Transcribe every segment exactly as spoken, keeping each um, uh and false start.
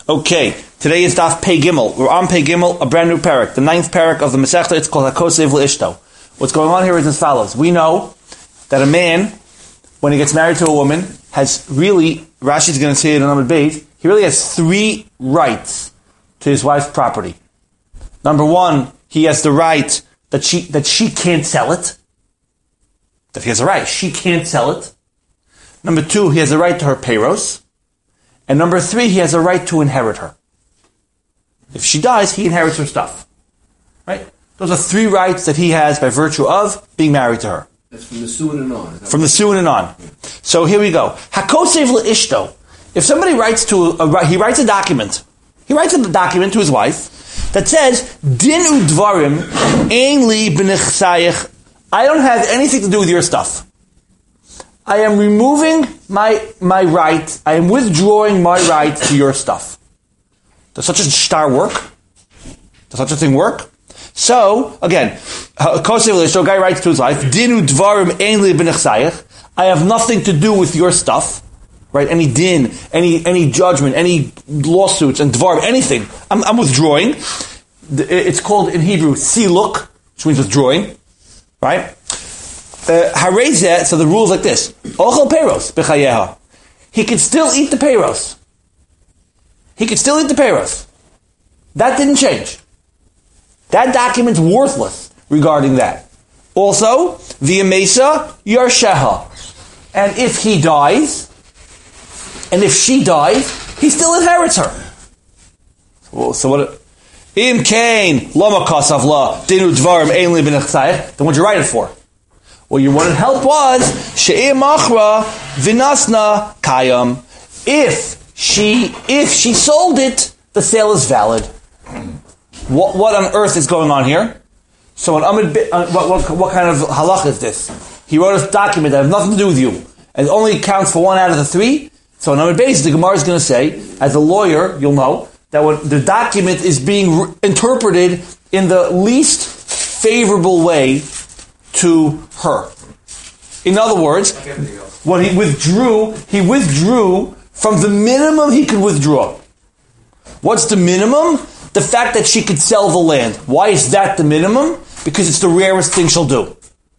Okay, today is Daf Pei Gimel. We're on Pei Gimel, a brand new parak, the ninth parak of the Masechta. It's called Hakosev L'Ishto. What's going on here is as follows. We know that a man, when he gets married to a woman, has really, Rashi's going to say it in Amud Beis, he really has three rights to his wife's property. Number one, he has the right that she that she can't sell it. That he has a right, she can't sell it. Number two, he has a right to her payros. And number three, he has a right to inherit her. If she dies, he inherits her stuff. Right? Those are three rights that he has by virtue of being married to her. That's from the Suin and on. From the Suin and on. So here we go. Hakosev L'Ishto. If somebody writes to a, a, he writes a document. He writes a document to his wife that says, Din udvarim ein li b'nechsayich. I don't have anything to do with your stuff. I am removing my my right. I am withdrawing my right to your stuff. Does such a star work? Does such a thing work? So, again, a guy writes to his wife, Dinu dvarim ein li b'nechsayich. I have nothing to do with your stuff. Right? Any din, any any judgment, any lawsuits, and dvarim, anything. I'm, I'm withdrawing. It's called in Hebrew, siluk, which means withdrawing. Right? Uh, Harezeh, so the rule is like this. Ochel peiros b'chayeha. He could still eat the peiros. He could still eat the peiros. That didn't change. That document's worthless regarding that. Also, via mesa yarsheha. And if he dies, and if she dies, he still inherits her. Well, so what? Im kain lama kasav la dinu dvarim ein li b'nechsayich. Then what'd you write it for? Well, your one help was she'im machra vinasna kayam. If she if she sold it, the sale is valid. What what on earth is going on here? So, an Amid, uh, what, what what kind of halach is this? He wrote a document that has nothing to do with you, and it only counts for one out of the three. So, on Amid Beis, the Gemara is going to say, as a lawyer, you'll know that what the document is being re- interpreted in the least favorable way to her. In other words, what he withdrew, he withdrew from the minimum he could withdraw. What's the minimum? The fact that she could sell the land. Why is that the minimum? Because it's the rarest thing she'll do.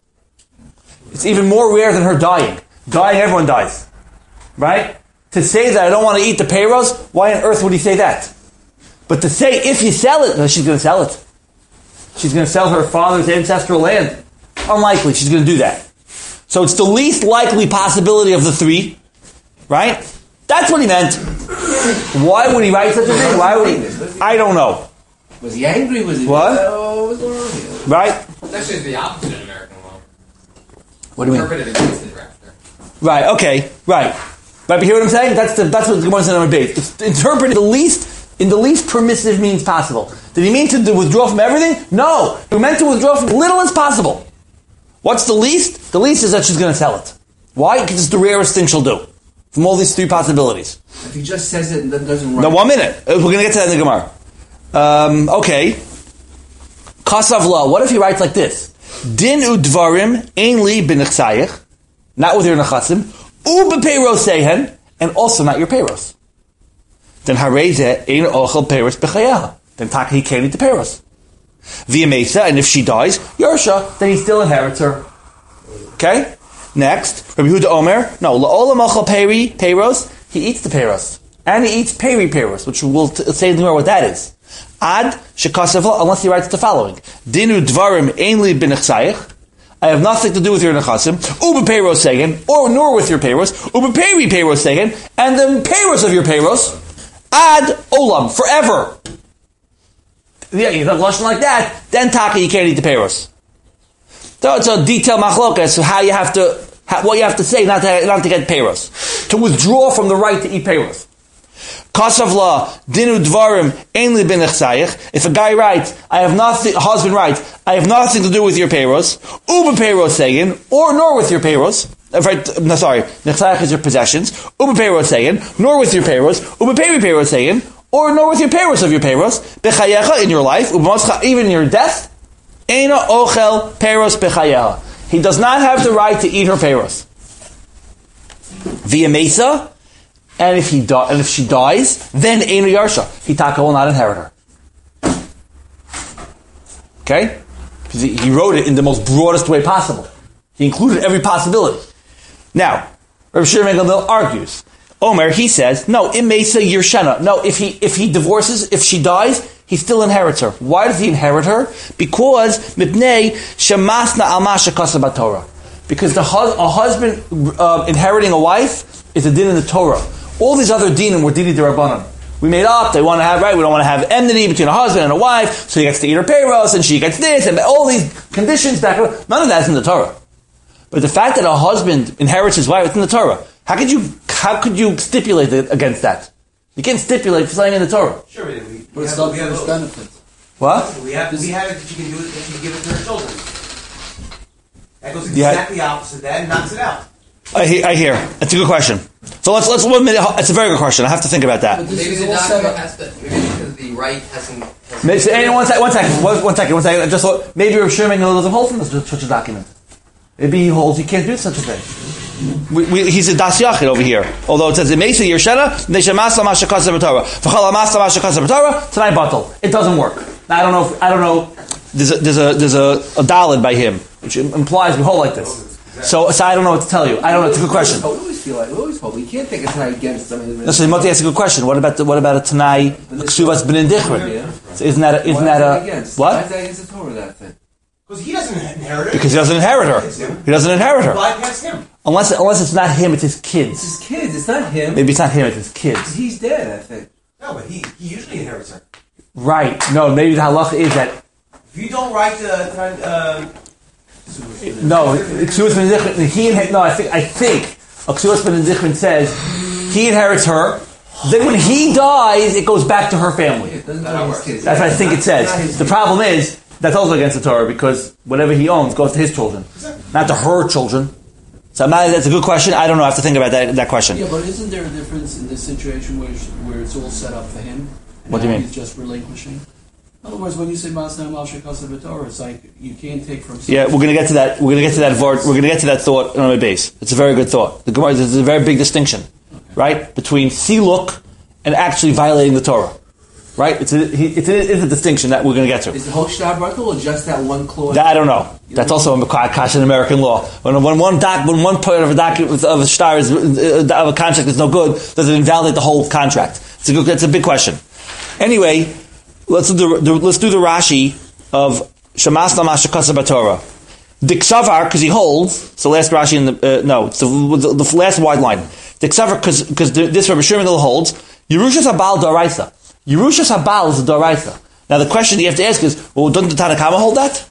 It's even more rare than her dying. Dying, everyone dies. Right? To say that I don't want to eat the payros, why on earth would he say that? But to say if you sell it, no, she's going to sell it. She's going to sell her father's ancestral land. Unlikely she's going to do that. So it's the least likely possibility of the three, right? That's what he meant. Why would he write such a thing? Why would he? I don't know. Was he angry? Was he? What? Oh, what's going on here? Right? It's actually the opposite in American law. What do you mean? Interpreted against the drafter. Right. Okay. Right. Right. But you hear what I'm saying? That's the that's what the Gemara said on my base. It's interpreted the least in the least permissive means possible. Did he mean to withdraw from everything? No. He meant to withdraw from little as possible. What's the least? The least is that she's going to sell it. Why? Because it's the rarest thing she'll do. From all these three possibilities. If he just says it and then doesn't write. Now, one minute. We're going to get to that in the Gemara. Um, okay. Kasav la. What if he writes like this? Din udvarim ein li b'nechsayich. Not with your nechasim. U b'peiros sehen. And also not your peiros. Then harezeh ein ochel peiros b'chayeha. Then taka he can't eat the peiros. Via mesa, and if she dies, Yersha, then he still inherits her. Okay? Next, Rabbi Yehuda Omer, no, la'olam ochel peri, peiros, he eats the peiros. And he eats peri peiros, which we'll t- say in the Gemara what that is. Ad shekasavla, unless he writes the following. Dinu dvarim ein li b'nechsayich, I have nothing to do with your nechasim, uba peiros segen, or nor with your peiros, uba peri peiros segen, and the peiros of your peiros, ad olam, forever. Yeah, you have lashon like that, then taka you can't eat the peiros. So it's a detailed machlokas how you have to, how, what you have to say not to not to get peiros, to withdraw from the right to eat peiros. Kasav la dinu dvarim ein li b'nechsayich. If a guy writes, I have nothing, a husband writes, I have nothing to do with your peiros, uba peiros saying, or nor with your peiros. Right, no, sorry, nechsayich is your possessions. Uba peiros saying, nor with your peiros. Uba peri peiros saying, or nor with your peiros of your peiros. Bechayecha in your life, uba even in your death. Eina ochel peiros bechayeha. He does not have the right to eat her peiros. Via mesa, and if he di- and if she dies, then Einu Yarsha. Hitaka will not inherit her. Okay? Because he, he wrote it in the most broadest way possible. He included every possibility. Now, Rabbi Shimon Gamliel argues. Omer, he says, no, Imesa Yershana. No, if he if he divorces, if she dies, he still inherits her. Why does he inherit her? Because Mipnei Shemasna Almasha Kasabat Torah. Because the hu- a husband uh, inheriting a wife is a din in the Torah. All these other dinim were dini d'Rabbanan. We made up, they want to have, right, we don't want to have enmity between a husband and a wife, so he gets to eat her payros, and she gets this, and all these conditions, back, none of that's in the Torah. But the fact that a husband inherits his wife, it's in the Torah. How could you, how could you stipulate against that? You can't stipulate for something in the Torah. Sure, we, we, But we it's have, not we have for his those. benefit. What? We have, we have it that you can do it, that you give it to her children. That goes Yeah. exactly opposite that and knocks it out. I hear, I hear. That's a good question. So let's, let's, one minute, it's a very good question. I have to think about that. But this Maybe is the all set document up. has to, maybe because the right hasn't... hasn't Maybe, hey, one, sec, one second, one, one second, one second. I just thought, maybe Rav Shimon doesn't hold from this, such a document. Maybe he holds he can't do such a thing. We, we, he's a das yachid over here. Although it says, Imesa Yershana, Neshamasla Mashakasa B'Torah. V'chal Amasla Mashakasa B'Torah, tonight bottle. It doesn't work. Now, I don't know if, I don't know, there's a, there's a, there's a, a dalid by him, which implies we hold like this. So, so I don't know what to tell you. I don't know, it's a good question. We always feel like, we always hold. We can't take a tie against something. No, so Moti asks a good question. What about the, what about a Tanai, Ksuvas B'nin Dichrin? Yeah. So isn't that, a, isn't Why that is that a, against? what? Why is that against the Torah, that thing? Because he doesn't inherit it. Because he doesn't inherit her. He doesn't inherit her. Bypass him. Unless, unless it's not him, it's his It's kids. his kids. It's not him. Maybe it's not him, it's his kids. He's dead, I think. No, but he, he usually inherits her. Right. No, maybe the halacha is that, If you don't write the, uh, no, Ksuvas B'nin Dichrin, he inher- no, I think, I think, a Ksuvas B'nin Dichrin says, he inherits her, then when he dies, it goes back to her family. It doesn't go against kids. That's what I think it says. The problem is, that's also against the Torah, because whatever he owns goes to his children, not to her children. So I'm not, that's a good question. I don't know. I have to think about that, that question. Yeah, but isn't there a difference in this situation where where it's all set up for him? What do you Now mean? He's just relinquishing. In other words, when you say Masna Malsha Kasa B'Torah, it's like you can't take from. Yeah, we're going to get to that. We're going to get to that. Word, we're going to get to that thought on my base. It's a very good thought. The Gemara is a very big distinction, right, between siluk and actually violating the Torah. Right? It's a, it's a, it's a distinction that we're going to get to. Is the whole Shtabrakal or just that one clause? That I don't know. That's also a kash in American law. When when one doc, when one part of a document of a star is uh, of a contract is no good, does it invalidate the whole contract? It's a good. That's a big question. Anyway, let's do the, let's do the Rashi of Shamas Lamasha Kasa B'Torah. Diksavar, because he holds. So last Rashi in the uh, no, it's the, the, the last wide line. Diksavar, because because this Rabbi Shimon holds. Yerushas Habal Doraisa. Yerushas Habal is a Doraisa. Now the question you have to ask is, well, doesn't the Tanakama hold that?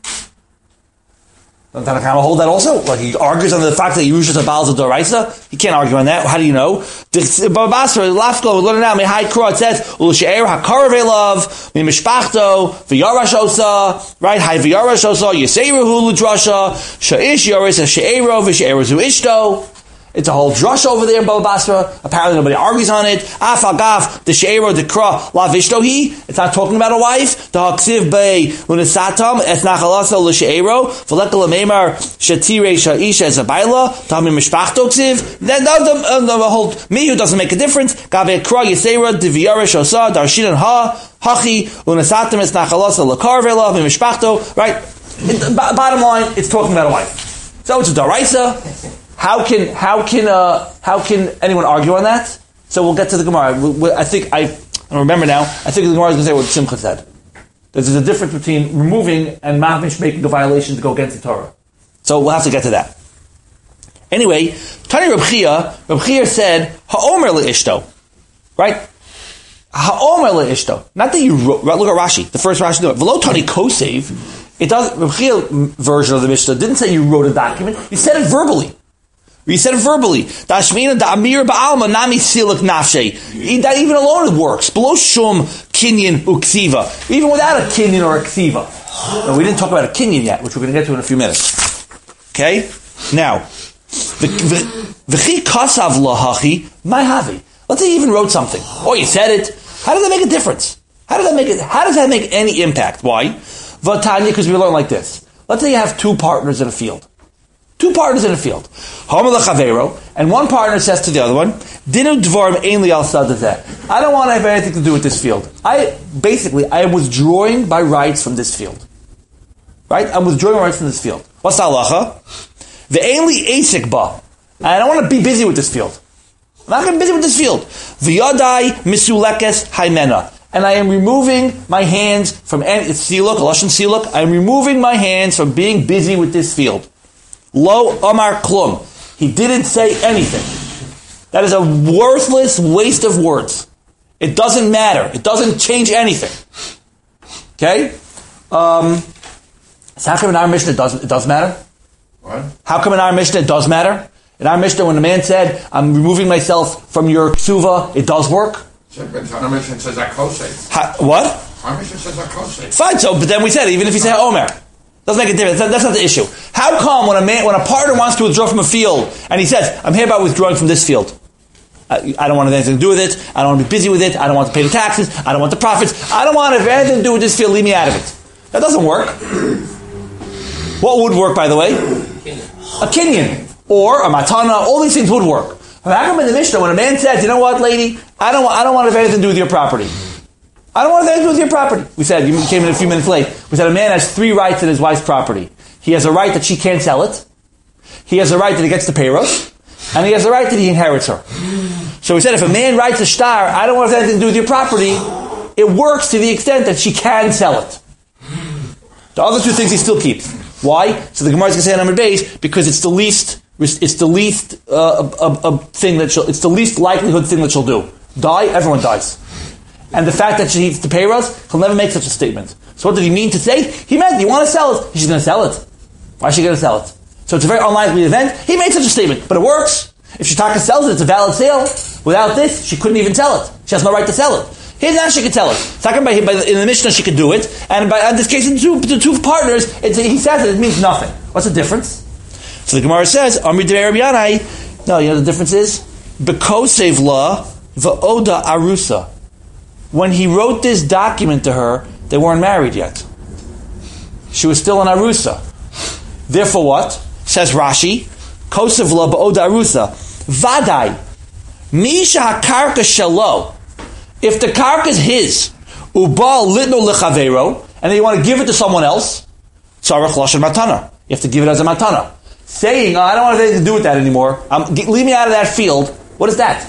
Doesn't the Tanakama hold that also? Like he argues on the fact that Yerushas Habal is a Doraisa? He can't argue on that. How do you know? Babasra, Lafko, we learn it now, Mihai Kro, it says, Ulushe'er HaKarav Elav, Mimishpachto, V'yarash Osa, right? Hai V'yarash Osa, Yiseiruhu Ludrasha, Sha'ish Yoris, She'ero, V'she'eruzu Ishto. It's a whole drush over there in Baba Basra. Apparently nobody argues on it. Af agaf the she'ero dekra la vishtohi. It's not talking about a wife. The haksiv bei unesatam es nachalasa l'she'ero v'lekal ameimar shetire sha'isha es a baila tamim mishpachto ksiv. Then the, the whole mihu doesn't make a difference. Gave kra yisera diviyarish osa darshin and ha hachi unesatam es nachalasa l'karvela mishpachto. Right. It, bottom line, it's talking about a wife. So it's a daraisa. How can how can uh, how can anyone argue on that? So we'll get to the Gemara. We, we, I think I, I don't remember now. I think the Gemara is going to say what Simcha said. There's a difference between removing and mamish making a violation to go against the Torah. So we'll have to get to that. Anyway, Tani Reb Chia, Reb Chia said Ha'omer le'ishto, right? Ha'omer le'ishto. Not that you wrote. Look at Rashi. The first Rashi. V'lo Tani kosev. It does. Reb Chia version of the Mishnah didn't say you wrote a document. You said it verbally. You said it verbally. Dashmina da amir ba'alma nami siluk nafshe. That even alone it works. Below shum kinyan uksiva. Even without a kinyan or a ksiva. No, we didn't talk about a kinyan yet, which we're going to get to in a few minutes. Okay? Now, v'chi kasav lahachi my havi. Let's say you even wrote something. Oh, you said it. How does that make a difference? How does that make it? How does that make any impact? Why? Vatanya, because we learn like this. Let's say you have two partners in a field. Two partners in a field. And one partner says to the other one, Dinu dvarim ein li al sadazeh. I don't want to have anything to do with this field. I basically I am withdrawing my rights from this field. Right? I'm withdrawing my rights from this field. What's the halacha? The ein li asik ba. I don't want to be busy with this field. I'm not going to be busy with this field. V'yadai misulekes haimena. And I am removing my hands from any, it's siluk, lashon siluk. I am removing my hands from being busy with this field. Lo amar klum. He didn't say anything. That is a worthless waste of words. It doesn't matter. It doesn't change anything. Okay? Um, so how come in our Mishnah it does, it does matter? What? How come in our Mishnah it does matter? In our Mishnah, when the man said, I'm removing myself from your ksuva, it does work? Our Mishnah says akosei. How, what? Our Mishnah says akosei. Fine, so, but then we said, even if you say Omer, doesn't make a difference. That, that's not the issue. How come when a man, when a partner wants to withdraw from a field, and he says, I'm hereby withdrawing from this field. I, I don't want to have anything to do with it. I don't want to be busy with it. I don't want to pay the taxes. I don't want the profits. I don't want to have anything to do with this field. Leave me out of it. That doesn't work. What would work, by the way? A kinyan. Or a matana. All these things would work. But how come in the Mishnah, when a man says, you know what, lady, I don't, I don't want to have anything to do with your property. I don't want to have anything to do with your property. We said, you came in a few minutes late. We said a man has three rights in his wife's property. He has a right that she can't sell it. He has a right that he gets the payros. And he has a right that he inherits her. So we said, if a man writes a star, I don't want to have anything to do with your property, it works to the extent that she can sell it. The other two things he still keeps. Why? So the Gemara is going to say on number base, because it's the least, it's the least uh, a, a, a thing that she'll, it's the least likelihood thing that she'll do. Die, everyone dies. And the fact that she needs to pay us, he'll never make such a statement. So what did he mean to say? He meant, you want to sell it? She's going to sell it. Why is she going to sell it? So it's a very unlikely event. He made such a statement, but it works. If Shitaka sells it, it's a valid sale. Without this, she couldn't even sell it. She has no right to sell it. Here now she could sell it. Talking about by, in the Mishnah, she could do it, and by, in this case, in two, the two partners, it's, he says it, it means nothing. What's the difference? So the Gemara says, Amri Devei Rabbi Yanai. No, you know the difference is Bekosev la va'oda arusa. When he wrote this document to her, they weren't married yet. She was still an arusa. Therefore, what says Rashi? Kosev la ba'oda arusa vadai misha hakarka shalo. If the karka is his, ubal litno lechavero, and then you want to give it to someone else, tzarech lashon matana. You have to give it as a matana. Saying, oh, I don't want anything to do with that anymore. Um, get, leave me out of that field. What is that?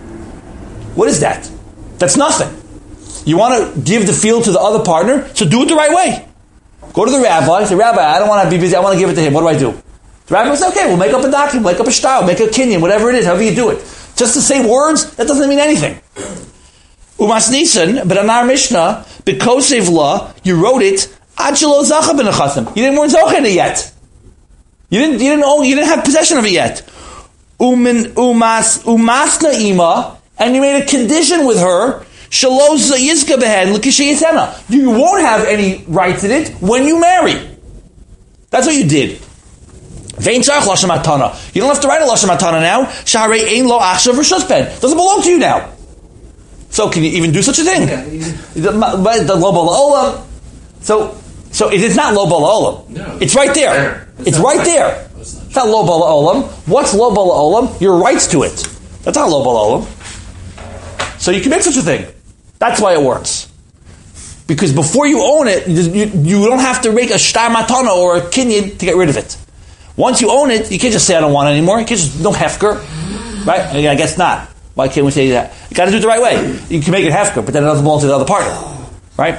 What is that? That's nothing. You want to give the field to the other partner, so do it the right way. Go to the rabbi, say, Rabbi, I don't want to be busy, I want to give it to him. What do I do? The rabbi will say, okay, we'll make up a document, make up a style, make a kinyan, whatever it is, however you do it. Just to say words, that doesn't mean anything. Umas Nisan, but in our Mishnah, Bekosev la, you wrote it, Achelo zacha ben achasim. You didn't weren't zocha in it yet. You didn't, you didn't own, you didn't have possession of it yet. Umin, umas, umasna ima, and you made a condition with her, Shaloz yizka behen l'kishay yisena. You won't have any rights in it when you marry. That's what you did. Vein tzarech lashon matana. You don't have to write a lashon matana now. Shaharei ein lo achshav rishus ben. Doesn't belong to you now. So can you even do such a thing? The lo bala olam. So, so it is not lo bala olam. No, it's right there. It's, it's right there. It's not lo bala olam. What's lo bala olam? Your rights to it. That's not lo bala olam. So you can make such a thing. That's why it works. Because before you own it, you, you don't have to make a shtar matana or a kinyan to get rid of it. Once you own it, you can't just say I don't want it anymore. You can't just, no hefker. Right? I guess not. Why can't we say that? You got to do it the right way. You can make it hefker, but then it doesn't belong to the other partner. Right?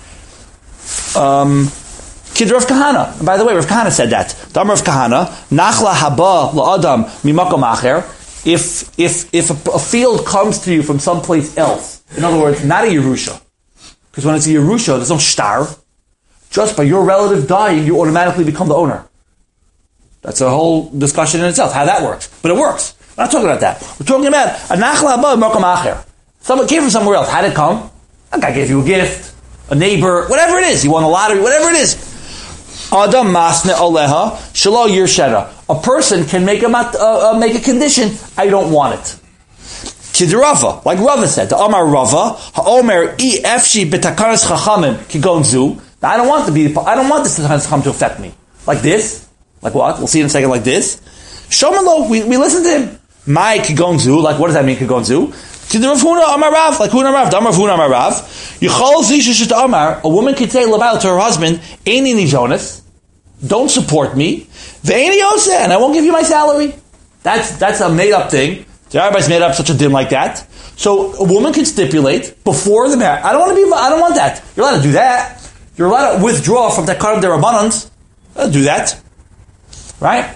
Um, Kid Rav Kahana. And by the way, Rav Kahana said that. Dam Rav Kahana, Nachla haba la'adam mimakom acher. If if if a, a field comes to you from someplace else, in other words, not a Yerusha, because when it's a Yerusha, there's no shtar. Just by your relative dying, you automatically become the owner. That's a whole discussion in itself, how that works. But it works. We're not talking about that. We're talking about a nachla haba makom acher. Someone came from somewhere else. How did it come? A guy gave you a gift, a neighbor, whatever it is. You won a lottery, whatever it is. Adam masne oleha shelo yirshera. A person can make a mat, uh, uh, make a condition. I don't want it. Kidrava, like Rava said, the Amar Rava, haomer I efshi betakaras chachamim kigon zu. I don't want to be. I don't want this to come to affect me like this. Like what? We'll see in a second like this. Shomalo, we, we listen to him. Mai kigonzu, like what does that mean, kigonzu? Kidirav Huna Amar Rav, like Huna Rav, Damar Huna Amar Rav. Yichol Zisha Shit Amar, a woman could say Labal to her husband, Eini ni Jonas, don't support me, Ve'eni Yose, and I won't give you my salary. That's that's a made up thing. The Rabbi's made up such a din like that. So a woman can stipulate before the marriage. I don't want to be. I don't want that. You're allowed to do that. You're allowed to withdraw from the Takar of the Rabbanans. Do that, right?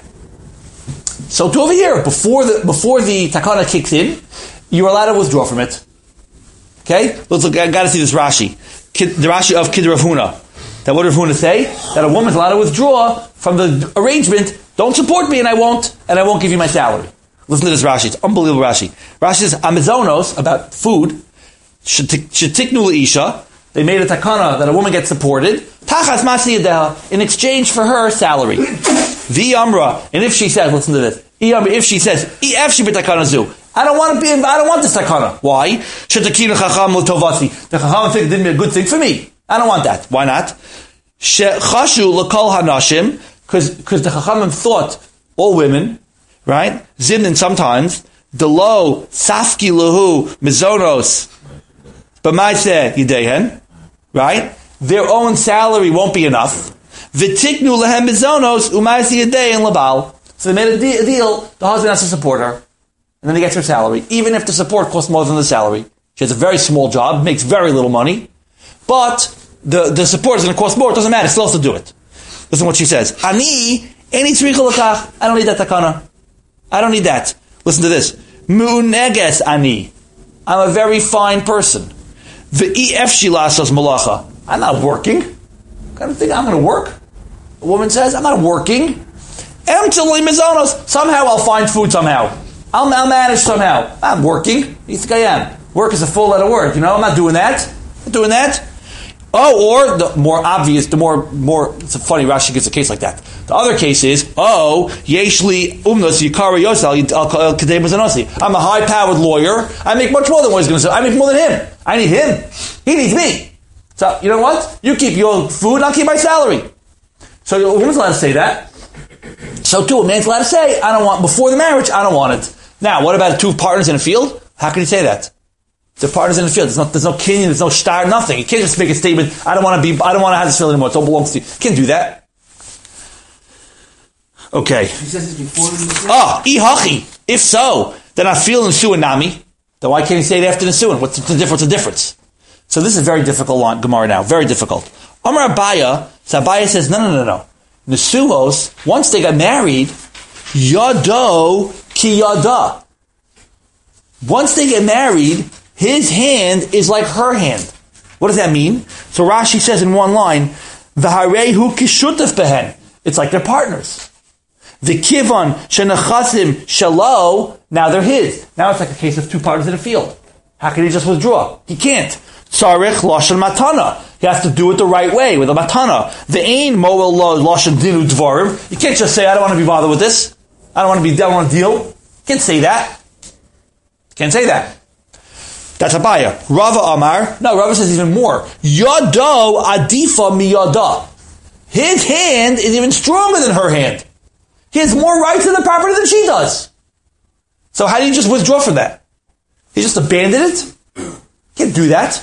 So to over here, before the before the takana kicks in, you're allowed to withdraw from it. Okay, let's look. I got to see this Rashi, Kid, the Rashi of Kid Rav Huna. That what Rav Huna say? That a woman's allowed to withdraw from the arrangement. Don't support me, and I won't, and I won't give you my salary. Listen to this Rashi. It's unbelievable Rashi. Rashi says Amazonos about food. Shetiknu leisha. They made a takana that a woman gets supported. Tachas masi yadeha in exchange for her salary. The Amra, and if she says, listen to this. If she says, if she be takana zu, I don't want to be. I don't want this takana. Why? Shetakina chacham l'tovasi. The chacham think it didn't be a good thing for me. I don't want that. Why not? Shechashu l'kol hanashim, because because the chachamim thought all women, right? Zimnin sometimes the lo safki lahu mizonos, b'maiseh yidehen, right? Their own salary won't be enough. V'tiknu lehem mizonos u'maiseh yidehen labal. So they made a deal. The husband has to support her, and then he gets her salary, even if the support costs more than the salary. She has a very small job, makes very little money, but the, the support is going to cost more. It doesn't matter. Still has to do it. Listen to what she says. Ani eni tzricha l'kach. I don't need that takana. I don't need that. Listen to this. Mu'neges ani. I'm a very fine person. V'i efshi lasos malacha. I'm not working. I don't think I'm going to work. A woman says, I'm not working. Somehow I'll find food somehow. I'll, I'll manage somehow. I'm working. You think I am? Work is a full letter word. You know, I'm not doing that. I'm not doing that. Oh, or the more obvious, the more, more, it's a funny, Rashi gives a case like that. The other case is, oh, yeshli umnos yikara yosal kadei mazanosi. I'm a high-powered lawyer. I make much more than what he's going to say. I make more than him. I need him. He needs me. So, you know what? You keep your food, I'll keep my salary. So a woman's allowed to say that. So too, a man's allowed to say, I don't want, before the marriage, I don't want it. Now, what about two partners in a field? How can he say that? The partners in the field. There's no, there's no kinyan, there's no star, nothing. You can't just make a statement, I don't want to be, I don't want to have this field anymore, it all belongs to you. You can't do that. Okay. He says it before the Ah, ihachi. If so, then I feel in suinami. Then why can't he say it after the suin? What's the difference? The difference. So this is very difficult line, Gemara now. Very difficult. Amar Abaya, so Abaya says, no, no, no, no. Nesuos, once they got married, yado ki yada. Once they get married, his hand is like her hand. What does that mean? So Rashi says in one line, V'harehu kishutaf behen. It's like they're partners. V'kivon shenachasim shalo. Now they're his. Now it's like a case of two partners in a field. How can he just withdraw? He can't. Tzarich lashon matana. He has to do it the right way with a matana. Ve'ein moel lo lashon dinu dvarim. You can't just say, I don't want to be bothered with this. I don't want to be, I don't want to deal. You can't say that. Can't say that. That's Abaya. Rava Amar. No, Rava says even more. Yado adifa mi yada. His hand is even stronger than her hand. He has more rights in the property than she does. So how do you just withdraw from that? He just abandoned it? You can't do that.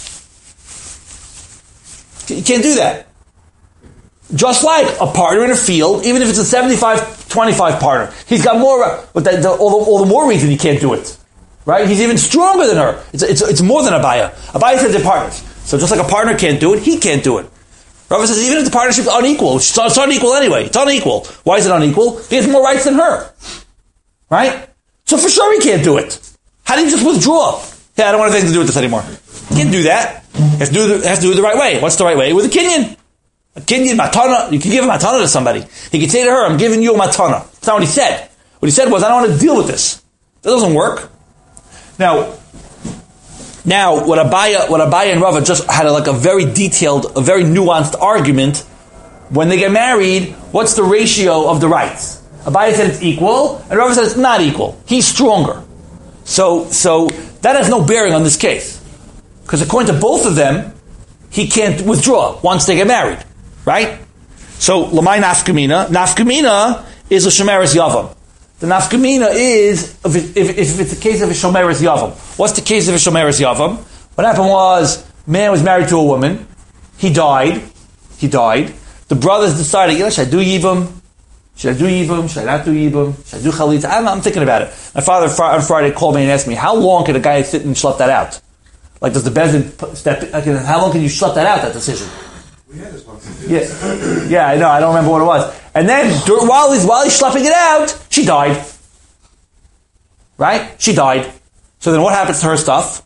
You can't do that. Just like a partner in a field, even if it's a seventy-five twenty-five partner, he's got more, but the, the, all, the, all the more reason he can't do it. Right? He's even stronger than her. It's, it's, it's more than Abaya. Abaya says they're partners. So just like a partner can't do it, he can't do it. Rava says even if the partnership is unequal, it's, it's unequal anyway. It's unequal. Why is it unequal? He has more rights than her. Right? So for sure he can't do it. How do you just withdraw? Yeah, I don't want anything to do with this anymore. You can't do that. You have to do, the, have to do it the right way. What's the right way? With a kinyan. A kinyan, matana. You can give a matana to somebody. He can say to her, I'm giving you a matana. That's not what he said. What he said was, I don't want to deal with this. That doesn't work. Now, now, what Abaya, what Abaya and Rava just had a, like a very detailed, a very nuanced argument. When they get married, what's the ratio of the rights? Abaya said it's equal, and Rava said it's not equal. He's stronger. So, so that has no bearing on this case, because according to both of them, he can't withdraw once they get married, right? So, Lamai Nafkamina. Nafkamina is a Shomeres Yavam. The Nafkamina is, if, it, if, if it's a case of a Shomeres Yavam. What's the case of a Shomeres Yavam? What happened was, man was married to a woman. He died. He died. The brothers decided, you know, should I do Yivam? Should I do Yivam? Should I not do Yivam? Should I do Chalitza? I'm, I'm thinking about it. My father on Friday called me and asked me, how long can a guy sit and schlep that out? Like, does the Bezdin step, like, how long can you schlep that out, that decision? We had this one. Yeah, yeah, I know. I don't remember what it was. And then while he's while he's schlepping it out, she died. Right? She died. So then, what happens to her stuff?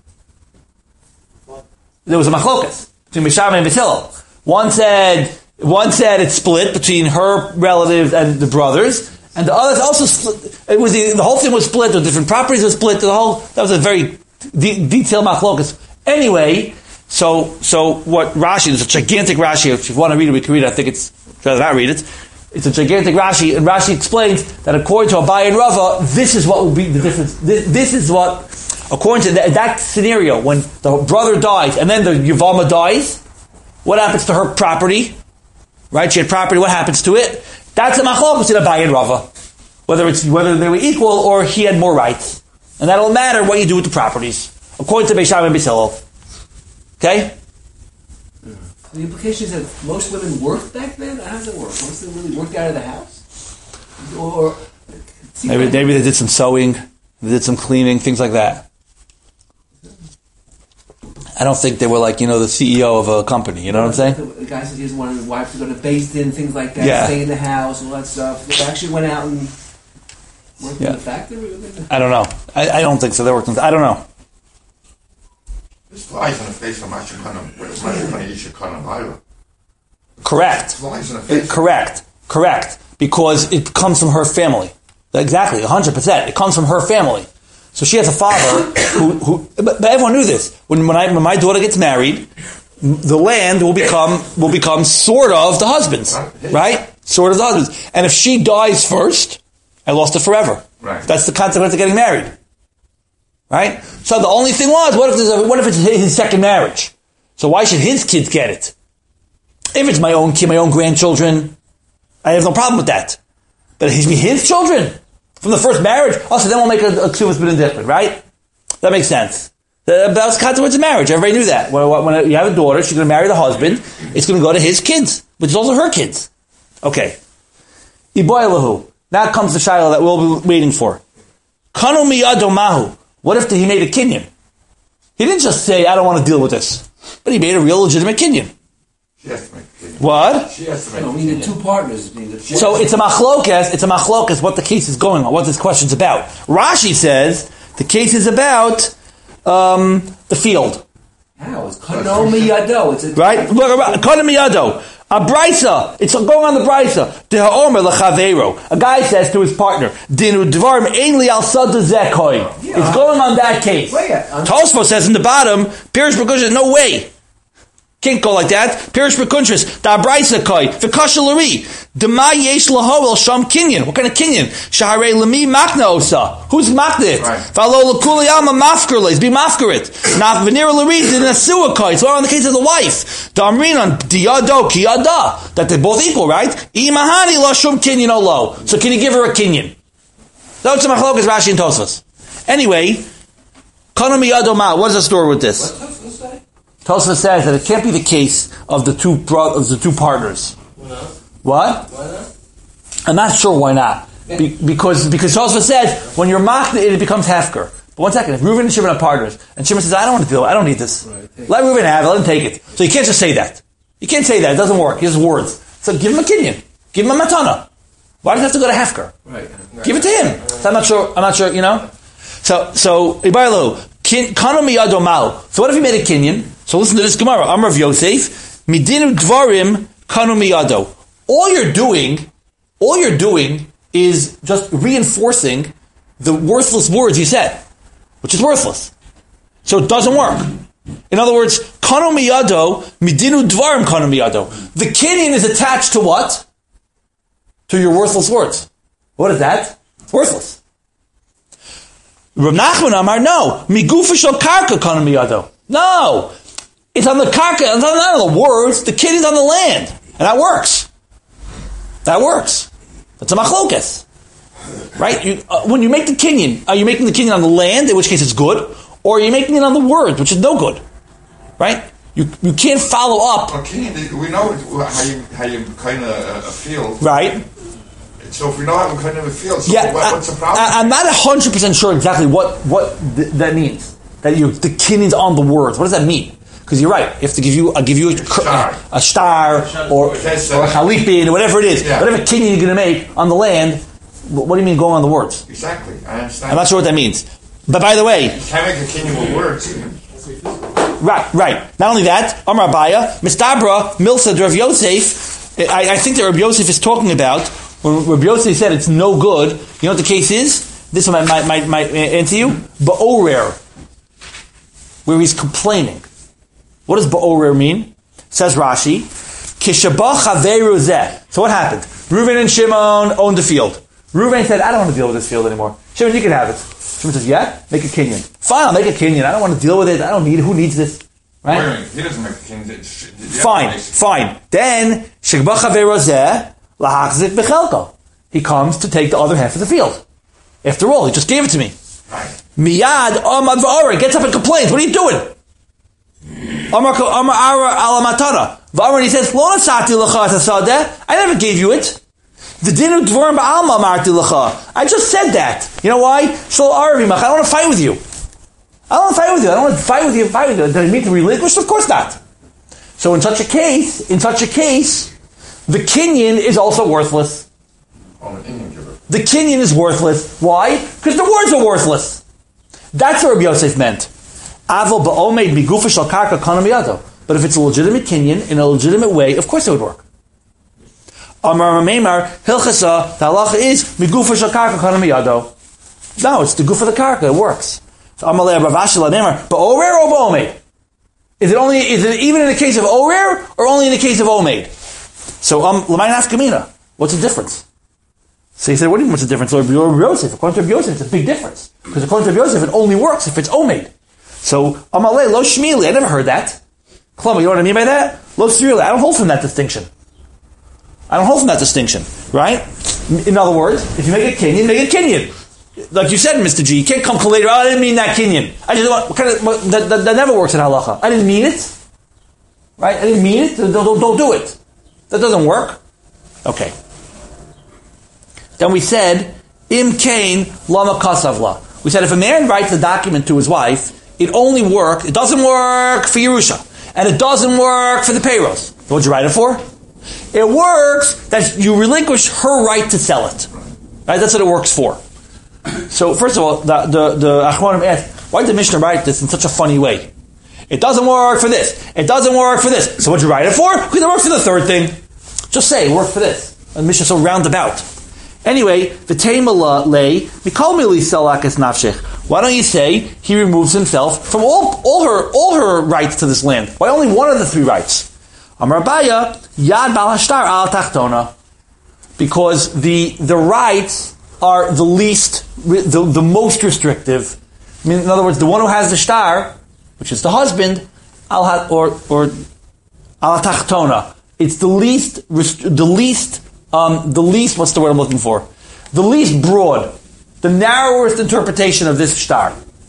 There was a machlokas between Misham and Bethil. One said one said it's split between her relatives and the brothers, and the others also split. It was the, the whole thing was split. The different properties were split. The whole that was a very de- detailed machlokas. Anyway. So, so what Rashi, there's a gigantic Rashi, if you want to read it, we can read it, I think it's, I'd rather not read it. It's a gigantic Rashi, and Rashi explains that according to Abai and Rava, this is what will be the difference. This, this is what, according to that, that scenario, when the brother dies, and then the Yavama dies, what happens to her property? Right? She had property, what happens to it? That's a machlokes in Abai and Rava. Whether it's, whether they were equal, or he had more rights. And that'll matter what you do with the properties. According to Beisham and Bishilel. Okay? The implication is that most women worked back then? How does it work? Most of them really worked out of the house? Or maybe, maybe they did some sewing, they did some cleaning, things like that. I don't think they were like, you know, the C E O of a company, you know what I'm saying? The guy said he doesn't want his wife to go to Beis Din, things like that, yeah. stay in the house, all that stuff. They actually went out and worked yeah. in the factory? I don't know. I, I don't think so. They worked in, I don't know. This flies in the face of Mashikana, with Mashikana Yishikana. Correct. Flies in the face. Correct. Correct. Because it comes from her family. Exactly, one hundred percent. It comes from her family. So she has a father who, who but, but everyone knew this. When, when, I, when my daughter gets married, the land will become, will become sort of the husband's. Right? Sort of the husband's. And if she dies first, I lost it forever. Right. That's the consequence of getting married. Right? So the only thing was, what if there's a, what if it's his second marriage? So why should his kids get it? If it's my own kid, my own grandchildren, I have no problem with that. But it should be his children from the first marriage. Also, then we'll make a, a ksuvas b'din different, right? That makes sense. That was the consequence of marriage. Everybody knew that. When, when you have a daughter, she's going to marry the husband. It's going to go to his kids, which is also her kids. Okay. Iboilahu. Now comes the shiloh that we'll be waiting for. Kanu miyado mahu. What if he made a kinyan? He didn't just say, I don't want to deal with this. But he made a real legitimate kinyan. She has to make a kinyan. What? She has to make no, a we needed kinyan. two partners. Needed So it's a machlokas, it's a machlokas what the case is going on, what this question's about. Rashi says the case is about um, the field. How? It's kano miyado. It's a Right? Kano miyado. A brisa. It's going on the brisa. De'ha'omer l'chaveiro. A guy says to his partner, Dinu dvarim ein li al sada zekoi. It's going on that case. Tosfos says in the bottom, Pirish B'Kuntris, no way. Can't go like that. Pirish B'Kuntris, da brisa koi. V'kasha l'ri. Dema yesh laho el sham kinyan. What kind of kinyan? Shaharei l'mi makna osa. Who's makna it? V'alo l'kuli alma mafkerles. Be mafkerit. Na v'nira l'ri din a suwa koi. So on the case of the wife. Da amrinan diyado kiyada. That they're both equal, right? Imahani la shum kinyan olo. So can you give her a kinyan? That's the machlokas Rashi and Tosfos. Anyway, kanami yado ma. What is the story with this? Tosfos says that it can't be the case of the two bro- of the two partners. Why not? What? Why not? I'm not sure why not. Be- because because Tosfos says when you're mocked, it becomes hefker. But one second, if Reuven and Shimon are partners, and Shimon says, I don't want to deal with it, I don't need this. Right, let Reuven have it, let him take it. So you can't just say that. You can't say that, it doesn't work. He has words. So give him a kinyan. Give him a matana. Why does it have to go to hefker? Right. Give it to him. So I'm not sure, I'm not sure, you know? So, so, Ibarlo, kanu miyado mal. So what if he made a kinyan? So listen to this Gemara. Amar of Yosef, midinu dvarim kanu miyado. All you're doing, all you're doing is just reinforcing the worthless words you said, which is worthless. So it doesn't work. In other words, kanu miyado, midinu dvarim kanu miyado. The kinyan is attached to what? To your worthless words. What is that? It's worthless. Rav Nachman Amar, no. Migufa shel karka kanu miyado. No. It's on the karka, it's not on the words, the kid is on the land. And that works. That works. That's a machlokas. Right? You, uh, when you make the kinyan, are you making the kinyan on the land, in which case it's good, or are you making it on the word, which is no good? Right? You you can't follow up. Okay, we know how you how you kind of uh, feel. Right. So if we know how we kind of feel, so Yeah, what, what's the problem? I, I'm not one hundred percent sure exactly what, what th- that means. That you the kinyan's on the words. What does that mean? Because you're right. If to give you, I'll give you a, Star. a star or, or a chalipin or whatever it is, Yeah. whatever kinyan you're going to make on the land. wh- What do you mean going on the words? Exactly, I understand. I'm not sure what that means. But by the way, You can't make a kinyan with words. right, right. Not only that, Amar Abaya, Mistabra, Milsa, Rav Yosef. I, I think that Rav Yosef is talking about when Rav Yosef said it's no good. You know what the case is? This one might might might answer you. Ba'orer, where he's complaining. What does ba'orer mean? Says Rashi, Kishabah chaveru zeh. So what happened? Reuven and Shimon owned the field. Reuven said, I don't want to deal with this field anymore. Shimon, you can have it. Shimon says, yeah, make a kinyan. Fine, I'll make a kinyan. I don't want to deal with it. I don't need it. Who needs this? Right? Wait a minute, he doesn't make the kinyan. It's- yeah, Fine, makes- fine. Then, Shekbah chaveru zeh, lahachzik bechelko. He comes to take the other half of the field. After all, he just gave it to me. Right. Miyad Amad Va'ara gets up and complains. What are you doing? Amar Amar Ara Alamatana. Va'ara, and he says, Lo nasati l'cha et hasadeh. I never gave you it. The din of dvorim ba'alma marti l'cha. I just said that. You know why? Shlo aravimach. I don't want to fight with you. I don't want to fight with you. I don't want to fight with you. Fight with you. Did I mean to relinquish? Of course not. So in such a case, in such a case, the kinyan is also worthless. Oh, an Indian giver. The kinyan is worthless. Why? Because the words are worthless. That's what Rabbi Yosef meant. Avo ba'omed migufa shal karka kana miyado. But if it's a legitimate kinyan, in a legitimate way, of course it would work. Amar Meimar, Hilchasa, the halacha is migufa shal karka kana miyado. No, it's the goof of the karka. It works. So Amalei Rav Ashi Meimar, ba'orer or ba'omed? Is it only? Is it even in the case of orer or only in the case of omed? So um, l'may nafkamina. What's the difference? So he said, what do you mean what's the difference? So Rabbi Yosef, according to Rabbi Yosef, it's a big difference. Because according to Rabbi Yosef, it only works if it's omed. So, Amalei, lo shmili, I never heard that. Klama, you know what I mean by that? Lo shmili, I don't hold from that distinction. I don't hold from that distinction, right? In other words, if you make a kinyan, make a kinyan. Like you said, Mister G, you can't come later, oh, I didn't mean that kinyan. I just want, what kind of, what, that, that, that never works in halacha. I didn't mean it. Right? I didn't mean it, don't, don't, don't do it. That doesn't work. Okay. Then we said, Im kain lama kasavla. We said if a man writes a document to his wife, it only works, it doesn't work for Yerusha, and it doesn't work for the payrolls. What'd you write it for? It works that you relinquish her right to sell it. Right? That's what it works for. So first of all, the the, the Achronim asked, why did the Mishnah write this in such a funny way? It doesn't work for this. It doesn't work for this. So what'd you write it for? Because it works for the third thing. Just say it worked for this. And the Mishnah is so roundabout. Anyway, the Taimala lay, Mikol Mili Selakis Nafshech. Why don't you say he removes himself from all, all her all her rights to this land? Why only one of the three rights? Amar Abaya, Yad Bal Hashtar Al Tachtona. Because the the rights are the least, the, the most restrictive. I mean, in other words, the one who has the shtar, which is the husband, Al ha, or or Al Tachtona. It's the least, the least. Um, the least, what's the word I'm looking for? The least broad, the narrowest interpretation of this shtar.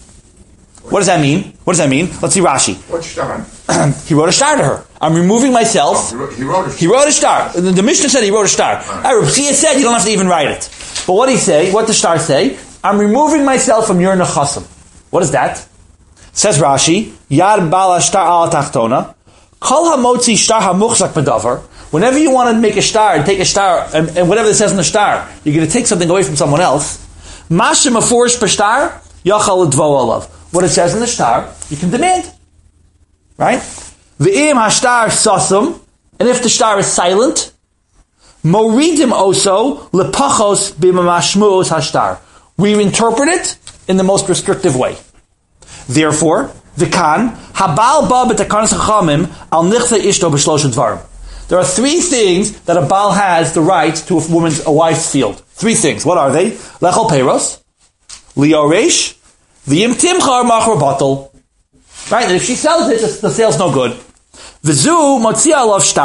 What does that mean? What does that mean? Let's see Rashi. What shtar? He wrote a shtar to her. I'm removing myself. Oh, he, wrote, he wrote it. He wrote a shtar. The, the Mishnah said he wrote a shtar. Right. He said you don't have to even write it. But what did he say? What did the shtar say? I'm removing myself from your nechasim. What is that? Says Rashi, Yad bala shtar al tachtona, kol hamotzi shtar hamuchzak b'davar. Whenever you want to make a shtar and take a shtar, and, and whatever it says in the shtar, you're going to take something away from someone else. Mashim aforish b'shtar yachal l'dvo olav. What it says in the shtar, you can demand, right? V'im hashtar sasum, and if the shtar is silent, moridim oso lepachos b'mamashmuos hashtar. We interpret it in the most restrictive way. Therefore, v'kan habal ba b'takanas chachamim al nichse ishto b'shlosh dvarim. There are three things that a Baal has the right to a woman's, a wife's field. Three things. What are they? Lechol peiros, lioresh, v'yim timchar machor batel. Right? And if she sells it, the sale's no good. V'zu motzia alav shtar,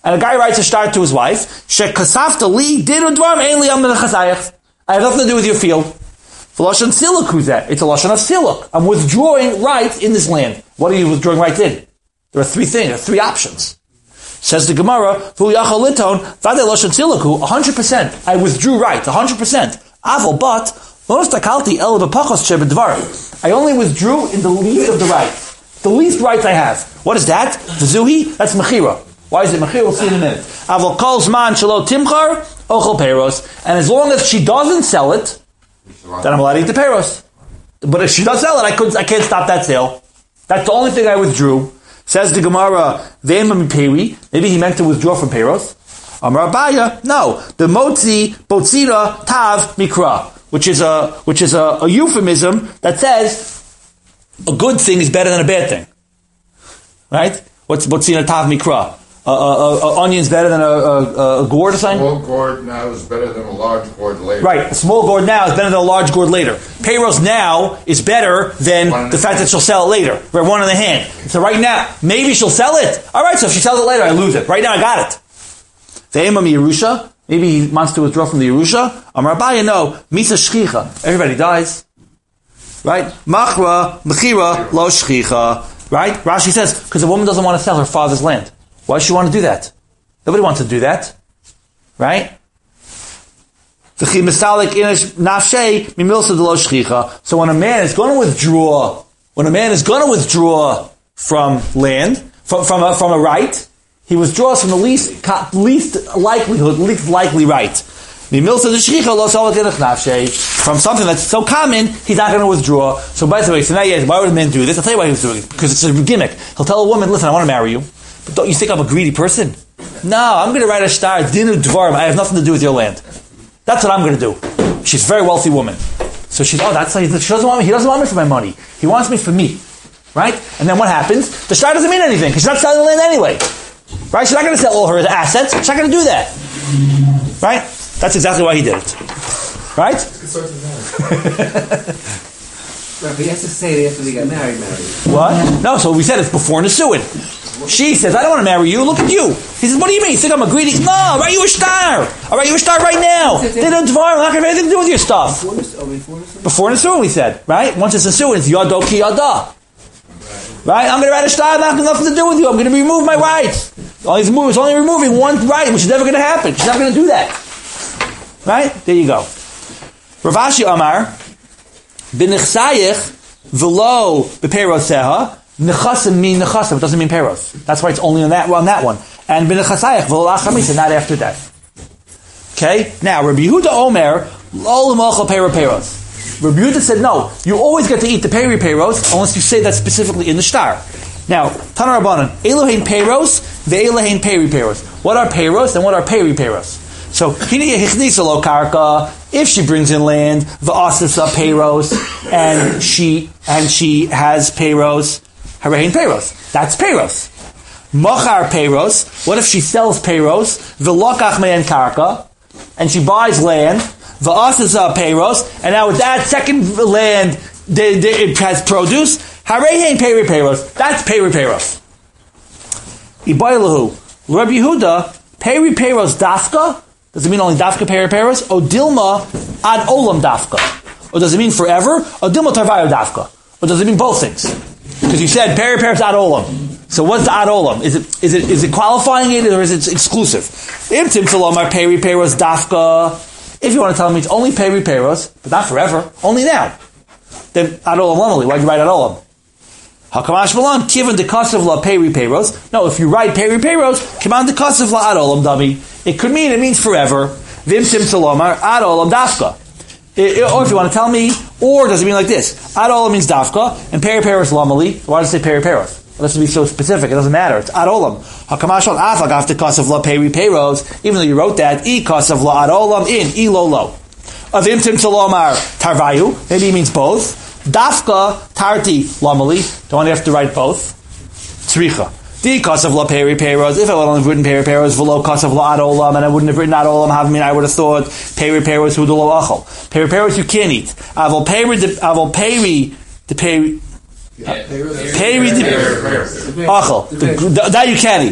And a guy writes a shtar to his wife, Shekasafta li dinu dvarim ein li am chasayach. I have nothing to do with your field. Lashon siluk, who's that? It's a lashon of siluk. I'm withdrawing rights in this land. What are you withdrawing rights in? There are three things, there are three options. Says the Gemara, Vu yachal liton, vade lashon siluku, one hundred percent. I withdrew rights, one hundred percent. Aval, but, lo stakalti el b'pachos shebedvarim. I only withdrew in the least of the rights. The least rights I have. What is that? V'zuhi, that's mechira. Why is it mechira? We'll see in a minute. Aval kol zman shelo timchar, ochel peiros. And as long as she doesn't sell it, then I'm allowed to eat the peiros. But if she does sell it, I couldn't, I can't stop that sale. That's the only thing I withdrew. Says the Gemara, Ve'emam peri. Maybe he meant to withdraw from peiros. Amar Abaya, no. The motzi botzira tav mikra, which is a which is a, a euphemism that says a good thing is better than a bad thing. Right? What's botzira tav mikra? Uh, uh, uh, onions better than a, a, a gourd or something? A small gourd now is better than a large gourd later. Right, a small gourd now is better than a large gourd later. Peiros now is better than the fact that she'll sell it later. We're one in the hand. So right now, maybe she'll sell it. Alright, so if she sells it later, I lose it. Right now, I got it. Ve'emam Yerusha, maybe he wants to withdraw from the Yerusha. Amar Abaya, no. Misa shchicha. Everybody dies. Right? Machra, mechira, lo shchicha. Right? Rashi says, because a woman doesn't want to sell her father's land. Why does she want to do that? Nobody wants to do that. Right? So when a man is going to withdraw, when a man is going to withdraw from land, from, from, a, from a right, he withdraws from the least, least likelihood, least likely right. From something that's so common, he's not going to withdraw. So by the way, so now he asks, why would a man do this? I'll tell you why he was doing it. Because it's a gimmick. He'll tell a woman, listen, I want to marry you. But don't you think I'm a greedy person? No, I'm going to write a shtar, dinu dvarim. I have nothing to do with your land. That's what I'm going to do. She's a very wealthy woman. So she's, oh, that's like, she doesn't want me. He doesn't want me for my money. He wants me for me. Right? And then what happens? The shtar doesn't mean anything because she's not selling the land anyway. Right? She's not going to sell all her assets. She's not going to do that. Right? That's exactly why he did it. Right? Right, but he has to say it after they got married, married. What? No, so we said it's before Nisuin. She says, I don't want to marry you. Look at you. He says, what do you mean? You think I'm a greedy? No, I'll write you a star. I'll write you a star right now. They don't I'm not going to have anything to do with your stuff. Before Nisuin, we said. Right? Once it's Nisuin, it's Yado ki Yada. Right? I'm going to write a star. Not nothing to do with you. I'm going to remove my rights. All he's moving, it's only removing one right, which is never going to happen. She's not going to do that. Right? There you go. Rav Ashi Amar, b'nechsayich v'lo b'peiroseha, nechasim mean nechasim, it doesn't mean peiros. That's why it's only on that, on that one. And b'nechasayich v'lo achamisa, not after that. Okay? Now, Rabbi Yehuda Omer, lo l'mochel peiro peiros. Rabbi Yehuda said, no, you always get to eat the peri peiros, unless you say that specifically in the shtar. Now, Tana Rabbanan, Elohein peiros, ve'elohein peri peiros. What are peiros and what are peri peiros? So, if she brings in land, v'asasa peiros, and she and she has peiros, harein peiros. That's peiros. Machar peiros. What if she sells peiros, v'lokach me'en karka, and she buys land, v'asasa peiros, and now with that second land, they, they, it has produce, harein peri peiros. That's peri peiros. Ibaylahu, Rabbi Yehuda, peri peiros dafka. Does it mean only dafka peri peiros? O dilma ad olam dafka? Or does it mean forever? O dilma tarvayo dafka? Or does it mean both things? Because you said peri peiros ad olam. So what's the ad olam? Is it is it is it qualifying it or is it exclusive? Im tim salomar peri peiros dafka. If you want to tell me it's only peri peiros, but not forever, only now, then ad olam lamali. Why'd you write ad olam? Hakamash malan kivan de kasav la peri peiros. No, if you write peri peiros, kivan de kasav la ad olam dami. It could mean, it means forever. Vim sim salomar, ad olam dafka. Or if you want to tell me, or does it mean like this? Ad olam means dafka, and peri peiros lamali. Why does it say peri peiros? Well, let's be so specific, it doesn't matter. It's ad olam. Hakamashal afag after kasav la peri peiros, even though you wrote that, e kasav la ad olam in, e lo lo. Vim sim salomar tarvayu, maybe it means both. Dafka tarti lamali. Don't you have to write both? Tzricha. The kasav la peri peiros. If I would only have written peri peiros, v'lo kasav la ad olam, and I wouldn't have written ad olam, have mean I would have thought peri peiros hu lo achol. Peri peiros you can't eat. Avol peri de avol peri de peri peri de achol. That you can't eat.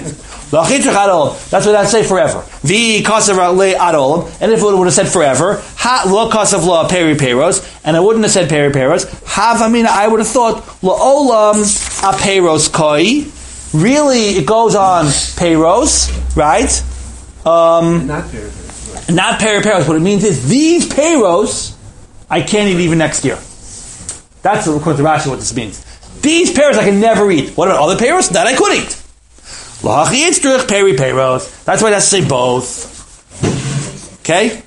That's what I'd say forever. V kasav le adolam. And if it would have said forever, ha lo kasav lo peri peros, and it wouldn't have said peri peros. Havamina, I would have thought lo olam a peros koi. Really, it goes on peros, right? Um, not peri peros. Right. Not peri peros. What it means is these peros I can't eat even next year. That's according to Rashi what this means. These peros I can never eat. What about other peros? That I could eat. Lahachi itzrich peri peros. That's why that's say both. Okay.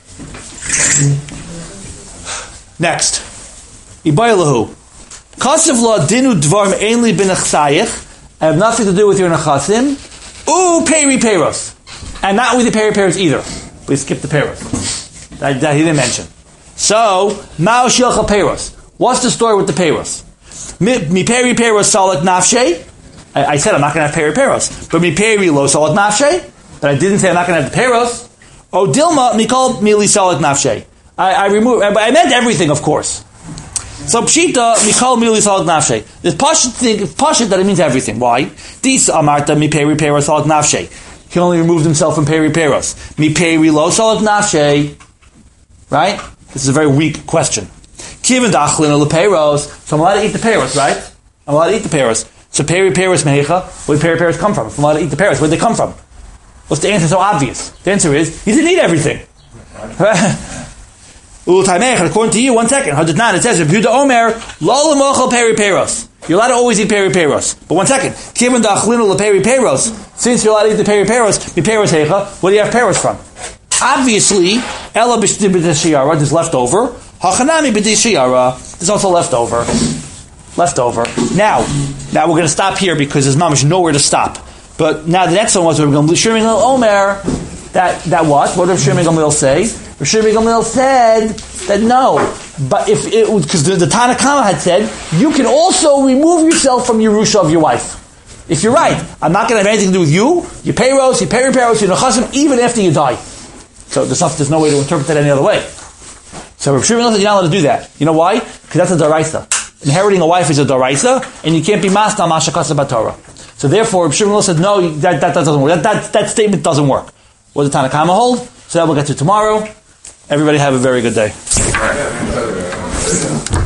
Next, ibaylahu kasav la dinu dvarim ainli benachsayich. I have nothing to do with your nechasim. Ooh, peri peros, and not with the peri peros either. We skipped the peros. That, that he didn't mention. So mao shilcha peros. What's the story with the peros? Mi, mi peri peros salak nafshe. I, I said I'm not going to have peri peros, but mi peri lo salak nafshe. But I didn't say I'm not going to have the peros. O dilma mikol mili salak nafshe. I, I removed. I, I meant everything, of course. So pshita mikol mili salak nafshe. This pashut thing, pashut that it means everything. Why? Dis amarta mi peri peros salak nafshe. He only removed himself from peri peros. Mi peri lo salak nafshe. Right? This is a very weak question. Kivin dachlin or leperos. So I'm allowed to eat the peros, right? I'm allowed to eat the peros. So peri peros mehecha. Where did peri peros come from? If I'm allowed to eat the peros, where did they come from? What's the answer? So obvious. The answer is he didn't eat everything. According to you, one second. It says Yehuda Omer lo lemochel peri peros. You're allowed to always eat peri peros. But one second. Kivin dachlin or leperi peros. Since you're allowed to eat the peri peros, the peros hecha. Where do you have peros from? Obviously, ela b'shiyara. There's leftover. Hachanami b'dishiyara. There's also leftover. Leftover. Now, now we're going to stop here because there's mamish nowhere to stop. But now the next one was we're going to Shimon Omer. That that what? What did Shimon Gamliel say? Shimon Gamliel said that no, but if it because the, the Tanna Kama had said you can also remove yourself from Yerusha of your wife. If you're right, I'm not going to have anything to do with you, your peiros, your peri peros, your nechasim, even after you die. So there's, not, there's no way to interpret that any other way. So Rav Shimon said you're not allowed to do that. You know why? Because that's a daraisa. Inheriting a wife is a daraisa, and you can't be masna mashakasa b'Torah. So therefore, Rav Shimon said no, that, that, that doesn't work. That, that, that statement doesn't work. What does Tanna Kama hold? So that we'll get to tomorrow. Everybody have a very good day.